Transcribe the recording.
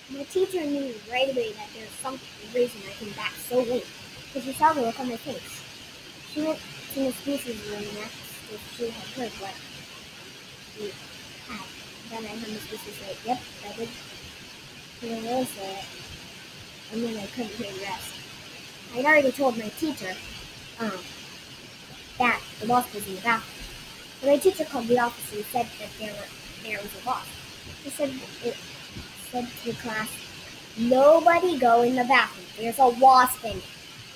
My teacher knew right away that there's some reason I came back so late, because she saw the look on my face. She went to Miss Goose's room and asked if she had heard what we had. Then I heard Miss Goose say, "Yep, I did hear Rose say it," and then I couldn't hear the rest. I'd already told my teacher um, that the wasp was in the bathroom. But my teacher called the office and said that there was a wasp. He said to the class, "Nobody go in the bathroom. There's a wasp in it."